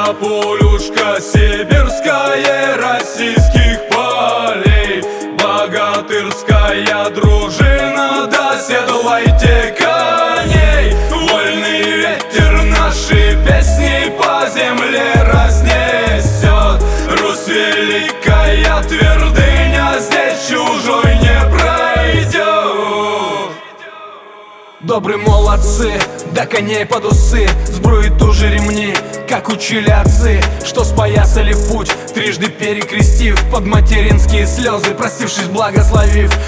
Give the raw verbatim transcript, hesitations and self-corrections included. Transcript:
Моя полюшка сибирская, российских полей, богатырская дружина, доседлайте коней. Вольный ветер наши песни по земле разнесет. Русь великая твердыня, здесь чужой не пройдет. Добрые молодцы, до коней под усы, сбруи тужи ремни, как учили отцы, что споясали в путь, трижды перекрестив под материнские слезы, простившись, благословив.